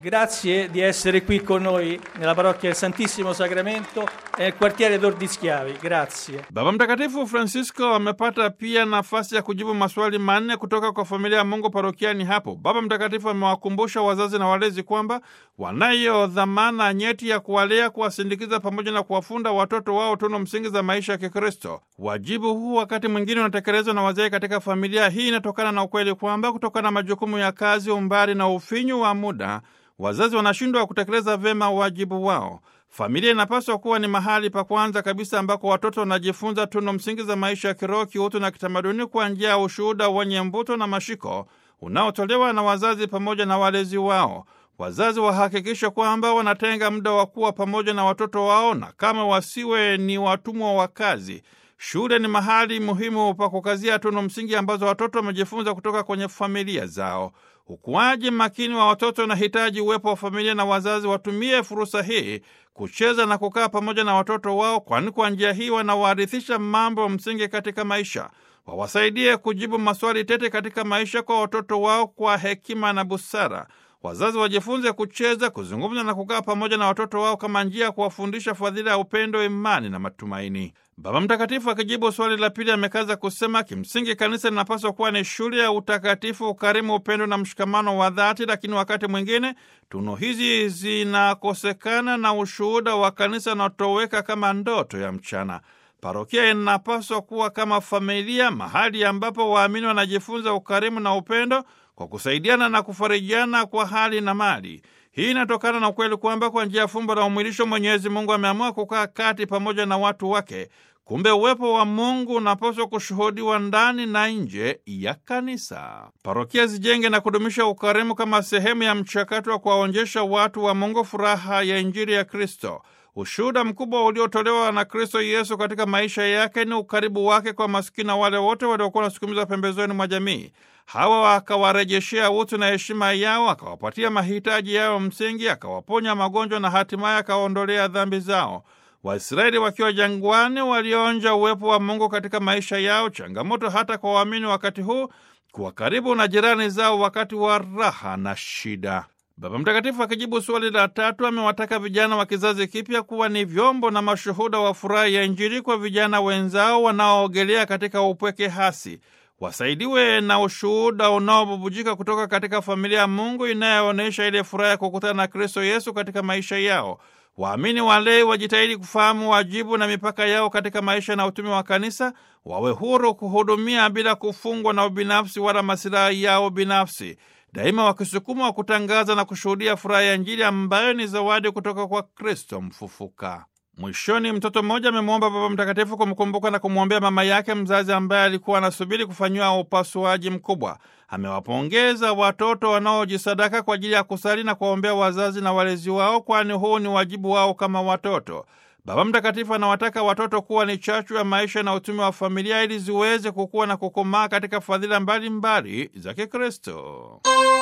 Grazie di essere qui con noi nella parrocchia del Santissimo Sacramento e nel quartiere D'Ordischiavi. Grazie. Baba Mtakatifu Francisco amepata pia nafasi ya kujibu maswali manne kutoka kwa familia ya Mungu parokiani hapo. Baba Mtakatifu amewakumbusha wazazi na walezi kwamba wanayo dhamana nyeti ya kuwalea, kuwasindikiza pamoja na kuwafunda watoto wao tunu msingi za maisha ya Kikristo. Wajibu huu wakati mwingine unatekelezwa na wazee katika familia. Hii inatokana na ukweli kwamba kutokana na majukumu ya kazi, umbali na ufinyu wa muda, wazazi wanashindwa kutekeleza vyema wajibu wao. Familia inapaswa kuwa ni mahali pa kwanza kabisa ambako watoto wanajifunza tunu msingi za maisha ya kiroho, kiutu na kitamaduni kwa njia ya ushuhuda wenye mvuto na mashiko unaotolewa na wazazi pamoja na walezi wao. Wazazi wahakikishe kwamba wanatenga muda wa kuwa pamoja na watoto wao, na kama wasiwe ni watumwa wa kazi. Shule ni mahali muhimu pa kukazia tunu msingi ambazo watoto wamejifunza kutoka kwenye familia zao. Ukuaji makini wa watoto unahitaji uwepo wa familia, na wazazi watumie fursa hii kucheza na kukaa pamoja na watoto wao, kwani kwa njia hii wanawarithisha mambo msingi katika maisha. Wawasaidie kujibu maswali tete katika maisha kwa watoto wao kwa hekima na busara. Wazazi wajifunze kucheza, kuzungumza na kukaa pamoja na watoto wao kama njia ya kuwafundisha fadhila ya upendo, imani na matumaini. Baba Mtakatifu akijibu swali la pili amekaza kusema, kimsingi kanisa linapaswa kuwa ni shule ya utakatifu, ukarimu, upendo na mshikamano wa dhati, lakini wakati mwingine tunu hizi zinakosekana na ushuhuda wa kanisa unatoweka kama ndoto ya mchana. Parokia inapaswa kuwa kama familia, mahali ambapo waamini wanajifunza ukarimu na upendo kwa kusaidiana na kufarijiana kwa hali na mali. Hii inatokana na ukweli kwamba kwa njia ya fumbo la umwilisho Mwenyezi Mungu ameamua kukaa kati pamoja na watu wake. Kumbe uwepo wa Mungu unapaswa kushuhudiwa ndani na nje ya kanisa. Parokia zijenge na kudumisha ukarimu kama sehemu ya mchakato wa kuwaonjesha watu wa Mungu furaha ya Injili ya Kristo. Ushuhuda mkubwa uliotolewa na Kristo Yesu katika maisha yake ni ukaribu wake kwa maskini na wale wote waliokuwa wanasukumizwa pembezoni mwa jamii. Hawa akawarejeshea utu na heshima yao, akawapatia mahitaji yao msingi, akawaponya magonjwa na hatimaye akawaondolea dhambi zao. Waisraeli wakiwa jangwani walionja uwepo wa Mungu katika maisha yao. Changamoto hata kwa waamini wakati huu kuwa karibu na jirani zao wakati wa raha na shida. Baba Mtakatifu akijibu swali la tatu amewataka vijana wa kizazi kipya kuwa ni vyombo na mashuhuda wa furaha ya Injili kwa vijana wenzao wanaoogelea katika upweke hasi. Wasaidiwe na ushuhuda unaobubujika kutoka katika familia ya Mungu inayoonyesha ile furaha ya kukutana na Kristo Yesu katika maisha yao. Waamini walei wajitahidi kufahamu wajibu na mipaka yao katika maisha na utume wa kanisa, wawe huru kuhudumia bila kufungwa na ubinafsi wala masilahi yao binafsi, daima wakisukuma wa kutangaza na kushuhudia furaha ya Injili ambayo ni zawadi kutoka kwa Kristo mfufuka. Mwishoni, mtoto mmoja amemwomba Baba Mtakatifu kumkumbuka na kumwombea mama yake mzazi ambaye alikuwa anasubiri kufanyiwa upasuaji mkubwa. Amewapongeza watoto wanaojisadaka kwa ajili ya kusali na kuwaombea wazazi na walezi wao, kwani huu ni wajibu wao kama watoto. Baba Mtakatifu anawataka watoto kuwa ni chachu ya maisha na utume wa familia ili ziweze kukua na kukomaa katika fadhila mbalimbali za Kikristo.